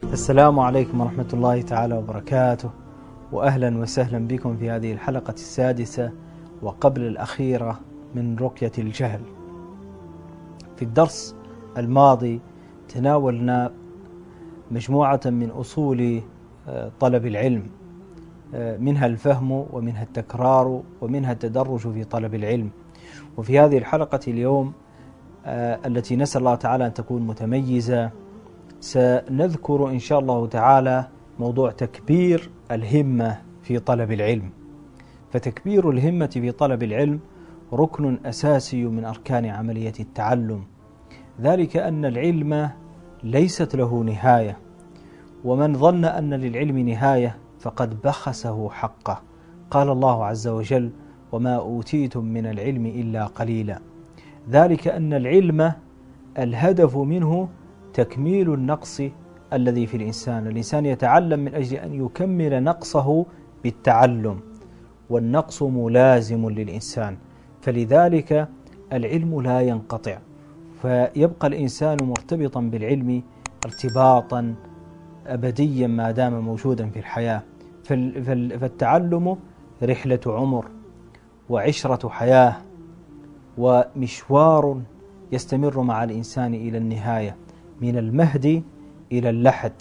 السلام عليكم ورحمة الله تعالى وبركاته، وأهلا وسهلا بكم في هذه الحلقة السادسة وقبل الأخيرة من رقية الجهل. في الدرس الماضي تناولنا مجموعة من أصول طلب العلم، منها الفهم ومنها التكرار ومنها التدرج في طلب العلم. وفي هذه الحلقة اليوم التي نسأل الله تعالى أن تكون متميزة سنذكر إن شاء الله تعالى موضوع تكبير الهمة في طلب العلم. فتكبير الهمة في طلب العلم ركن أساسي من أركان عملية التعلم، ذلك أن العلم ليست له نهاية، ومن ظن أن للعلم نهاية فقد بخسه حقه. قال الله عز وجل: وما أوتيتم من العلم إلا قليلا. ذلك أن العلم الهدف منه تكميل النقص الذي في الإنسان يتعلم من أجل أن يكمل نقصه بالتعلم، والنقص ملازم للإنسان، فلذلك العلم لا ينقطع، فيبقى الإنسان مرتبطا بالعلم ارتباطا أبديا ما دام موجودا في الحياة. فالتعلم رحلة عمر وعشرة حياة ومشوار يستمر مع الإنسان إلى النهاية، من المهد إلى اللحد.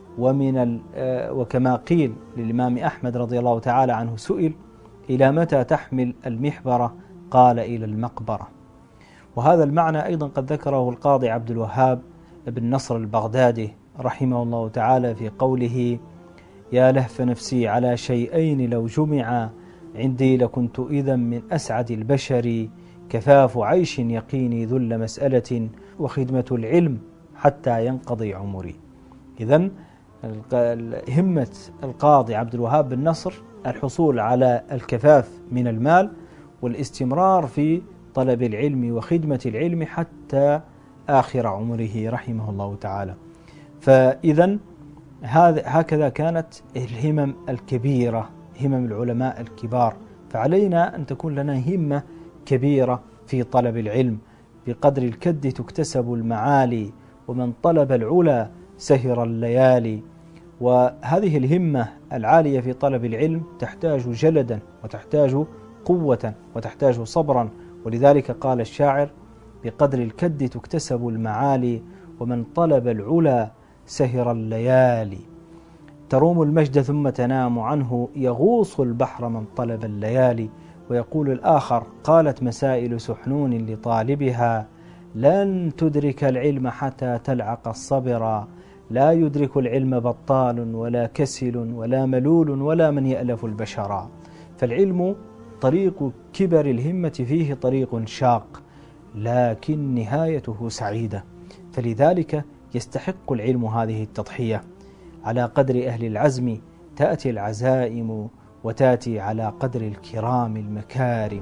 وكما قيل للإمام أحمد رضي الله تعالى عنه سئل: إلى متى تحمل المحبرة؟ قال: إلى المقبرة. وهذا المعنى أيضا قد ذكره القاضي عبد الوهاب بن نصر البغدادي رحمه الله تعالى في قوله: يا لهف نفسي على شيئين لو جمعا عندي لكنت إذا من أسعد البشر، كفاف عيش يقيني ذل مسألة وخدمة العلم حتى ينقضي عمري. إذن همة القاضي عبد الوهاب بن نصر الحصول على الكفاف من المال والاستمرار في طلب العلم وخدمة العلم حتى آخر عمره رحمه الله تعالى. فإذن هكذا كانت الهمم الكبيرة، همم العلماء الكبار. فعلينا أن تكون لنا همة كبيرة في طلب العلم. بقدر الكد تكتسب المعالي، ومن طلب العلا سهر الليالي. وهذه الهمة العالية في طلب العلم تحتاج جلدا وتحتاج قوة وتحتاج صبرا، ولذلك قال الشاعر: بقدر الكد تكتسب المعالي، ومن طلب العلا سهر الليالي. تروم المجد ثم تنام عنه، يغوص البحر من طلب الليالي. ويقول الآخر: قالت مسائل سحنون لطالبها، لن تدرك العلم حتى تلعق الصبر، لا يدرك العلم بطال ولا كسل ولا ملول ولا من يألف البشرا. فالعلم طريق كبر الهمة فيه طريق شاق، لكن نهايته سعيدة، فلذلك يستحق العلم هذه التضحية. على قدر أهل العزم تأتي العزائم، وتأتي على قدر الكرام المكارم.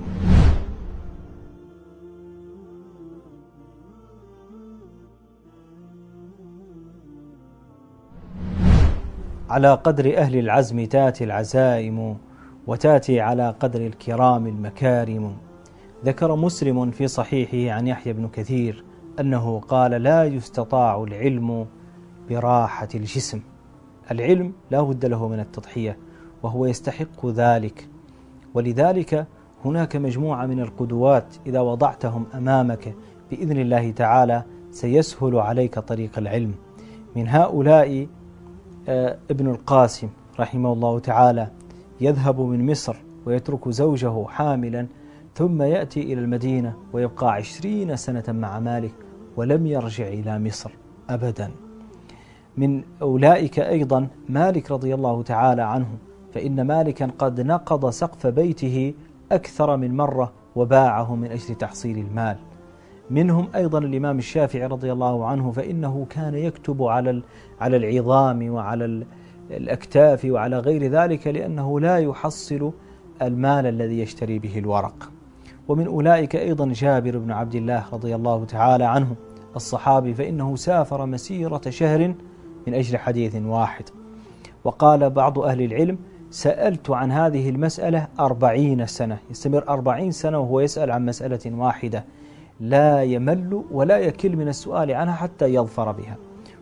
على قدر أهل العزم تأتي العزائم، وتأتي على قدر الكرام المكارم. ذكر مسلم في صحيحه عن يحيى بن كثير أنه قال: لا يستطاع العلم براحة الجسم. العلم لا بد له من التضحية، وهو يستحق ذلك. ولذلك هناك مجموعة من القدوات إذا وضعتهم أمامك بإذن الله تعالى سيسهل عليك طريق العلم. من هؤلاء ابن القاسم رحمه الله تعالى، يذهب من مصر ويترك زوجه حاملا، ثم يأتي إلى المدينة ويبقى 20 سنة مع مالك ولم يرجع إلى مصر أبدا. من أولئك أيضا مالك رضي الله تعالى عنه، فإن مالكا قد نقض سقف بيته أكثر من مرة وباعه من أجل تحصيل المال. منهم أيضا الإمام الشافعي رضي الله عنه، فإنه كان يكتب على العظام وعلى الأكتاف وعلى غير ذلك، لأنه لا يحصل المال الذي يشتري به الورق. ومن أولئك أيضا جابر بن عبد الله رضي الله تعالى عنه الصحابي، فإنه سافر مسيرة شهر من أجل حديث واحد. وقال بعض أهل العلم: سألت عن هذه المسألة 40 سنة، يستمر 40 سنة وهو يسأل عن مسألة واحدة، لا يمل ولا يكل من السؤال عنها حتى يظفر بها.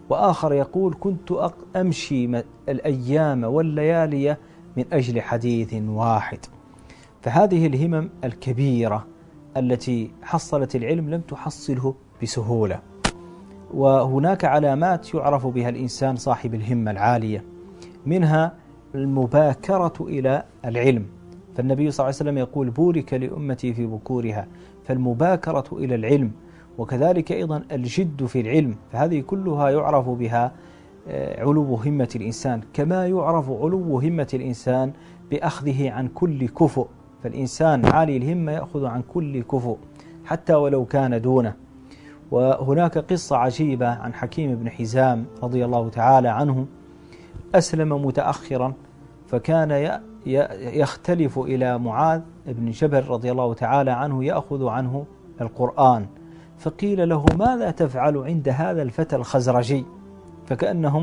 وآخر يقول كنت أمشي الأيام والليالي من أجل حديث واحد. فهذه الهمم الكبيرة التي حصلت العلم لم تحصله بسهولة. وهناك علامات يعرف بها الإنسان صاحب الهمة العالية، منها المباكرة إلى العلم، فالنبي صلى الله عليه وسلم يقول بورك لأمتي في بكورها، فالمباكرة إلى العلم، وكذلك أيضا الجد في العلم، فهذه كلها يعرف بها علو همة الإنسان. كما يعرف علو همة الإنسان بأخذه عن كل كفؤ، فالإنسان عالي الهمة يأخذ عن كل كفؤ حتى ولو كان دونه. وهناك قصة عجيبة عن حكيم بن حزام رضي الله تعالى عنه، أسلم متأخرا، فكان يختلف إلى معاذ بن جبل رضي الله تعالى عنه يأخذ عنه القرآن، فقيل له ماذا تفعل عند هذا الفتى الخزرجي؟ فكأنهم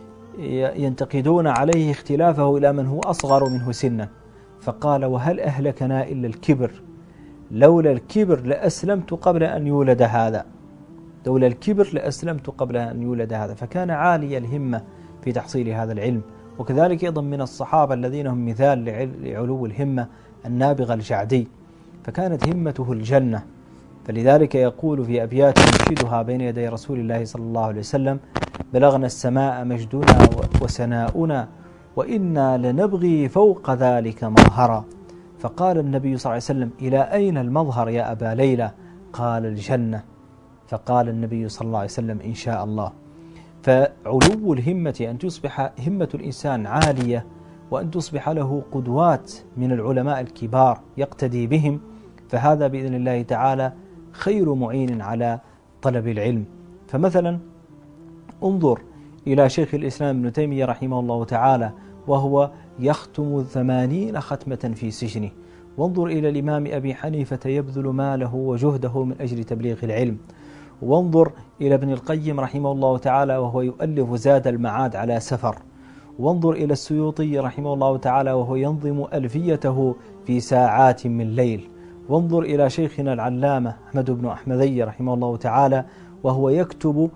ينتقدون عليه اختلافه إلى من هو أصغر منه سنا، فقال وهل أهلكنا إلا الكبر، لولا الكبر لأسلمت قبل أن يولد هذا، لولا الكبر لأسلمت قبل أن يولد هذا. فكان عالي الهمة في تحصيل هذا العلم. وكذلك أيضا من الصحابة الذين هم مثال لعلو الهمة النابغة الجعدي، فكانت همته الجنة، فلذلك يقول في أبيات ينشدها بين يدي رسول الله صلى الله عليه وسلم بلغنا السماء مجدنا وسناؤنا وإنا لنبغي فوق ذلك مظهرا. فقال النبي صلى الله عليه وسلم إلى أين المظهر يا أبا ليلى؟ قال الجنة. فقال النبي صلى الله عليه وسلم إن شاء الله. فعلو الهمة أن تصبح همة الإنسان عالية، وأن تصبح له قدوات من العلماء الكبار يقتدي بهم، فهذا بإذن الله تعالى خير معين على طلب العلم. فمثلا انظر إلى شيخ الإسلام ابن تيمية رحمه الله تعالى وهو يختم 80 ختمة في سجنه، وانظر إلى الإمام أبي حنيفة يبذل ماله وجهده من أجل تبليغ العلم، وانظر إلى ابن القيم رحمه الله تعالى وهو يؤلف زاد المعاد على سفر، وانظر إلى السيوطي رحمه الله تعالى وهو ينظم ألفيته في ساعات من ليل، وانظر إلى شيخنا العلامة أحمد بن أحمدي رحمه الله تعالى وهو يكتب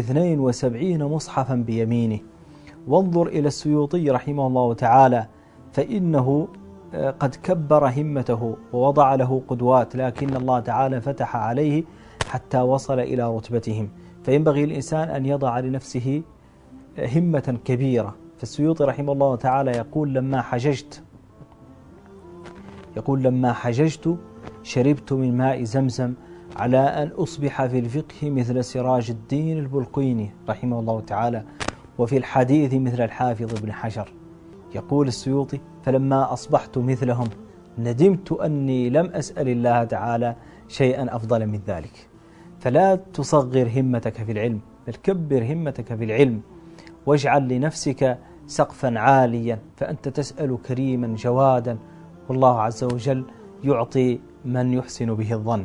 72 مصحفا بيمينه، وانظر إلى السيوطي رحمه الله تعالى فإنه قد كبر همته ووضع له قدوات، لكن الله تعالى فتح عليه حتى وصل إلى رتبتهم. فينبغي الإنسان أن يضع لنفسه همة كبيرة. فالسيوطي رحمه الله تعالى يقول لما حججت شربت من ماء زمزم على أن أصبح في الفقه مثل سراج الدين البلقيني رحمه الله تعالى، وفي الحديث مثل الحافظ ابن حجر. يقول السيوطي فلما أصبحت مثلهم ندمت أني لم أسأل الله تعالى شيئا أفضل من ذلك. فلا تصغر همتك في العلم، بل كبر همتك في العلم، واجعل لنفسك سقفا عاليا، فأنت تسأل كريما جوادا، والله عز وجل يعطي من يحسن به الظن.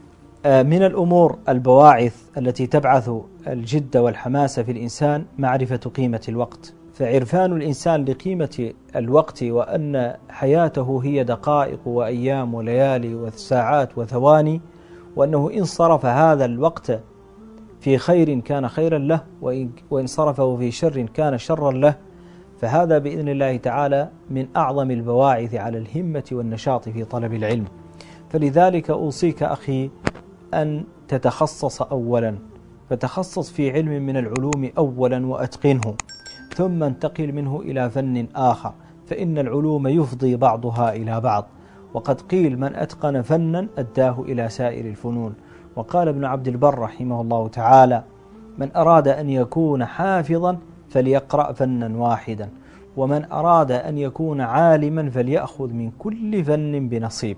من الأمور البواعث التي تبعث الجد والحماس في الإنسان معرفة قيمة الوقت، فعرفان الإنسان لقيمة الوقت وأن حياته هي دقائق وأيام وليالي وساعات وثواني، وأنه إن صرف هذا الوقت في خير كان خيرا له، وإن صرفه في شر كان شرا له، فهذا بإذن الله تعالى من أعظم البواعث على الهمة والنشاط في طلب العلم. فلذلك أوصيك أخي أن تتخصص أولا، فتخصص في علم من العلوم أولا وأتقنه، ثم انتقل منه إلى فن آخر، فإن العلوم يفضي بعضها إلى بعض، وقد قيل من أتقن فنا أداه إلى سائر الفنون. وقال ابن عبد البر رحمه الله تعالى من أراد أن يكون حافظا فليقرأ فنا واحدا، ومن أراد أن يكون عالما فليأخذ من كل فن بنصيب،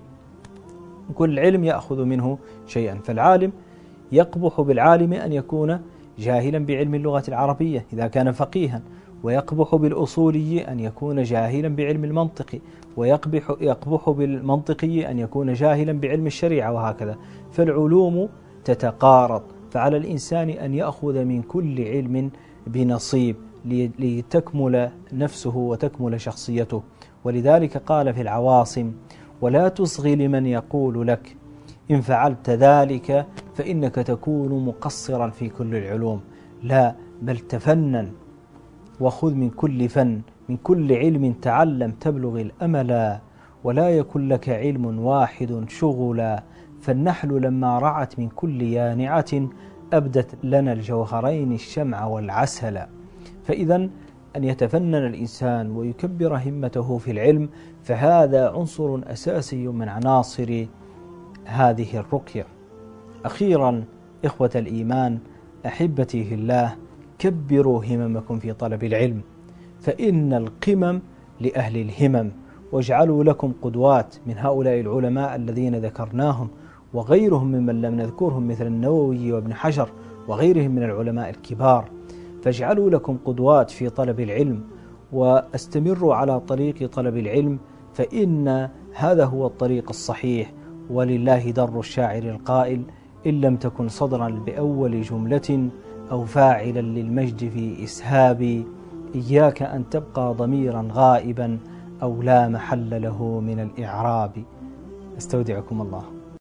كل علم يأخذ منه شيئا. فالعالم يقبح بالعالم أن يكون جاهلا بعلم اللغة العربية إذا كان فقيها، ويقبح بالأصولي أن يكون جاهلا بعلم المنطق، ويقبح بالمنطقي أن يكون جاهلا بعلم الشريعة، وهكذا. فالعلوم تتقارب، فعلى الإنسان أن يأخذ من كل علم بنصيب لتكمل نفسه وتكمل شخصيته. ولذلك قال في العواصم ولا تصغي لمن يقول لك إن فعلت ذلك فإنك تكون مقصرا في كل العلوم، لا، بل تفنن وخذ من كل فن، من كل علم تعلم تبلغ الأملا، ولا يكن لك علم واحد شغلا، فالنحل لما رعت من كل يانعة أبدت لنا الجوهرين الشمع والعسل. فإذا أن يتفنن الإنسان ويكبر همته في العلم فهذا عنصر أساسي من عناصر هذه الرقية. أخيرا إخوة الإيمان، أحبتي في الله، كبروا هممكم في طلب العلم، فإن القمم لأهل الهمم، واجعلوا لكم قدوات من هؤلاء العلماء الذين ذكرناهم وغيرهم ممن لم نذكرهم مثل النووي وابن حجر وغيرهم من العلماء الكبار، فاجعلوا لكم قدوات في طلب العلم واستمروا على طريق طلب العلم، فإن هذا هو الطريق الصحيح. ولله در الشاعر القائل: إن لم تكن صدرا بأول جملة أو فاعلا للمجد في إسهاب، إياك أن تبقى ضميرا غائبا أو لا محل له من الإعراب. استودعكم الله.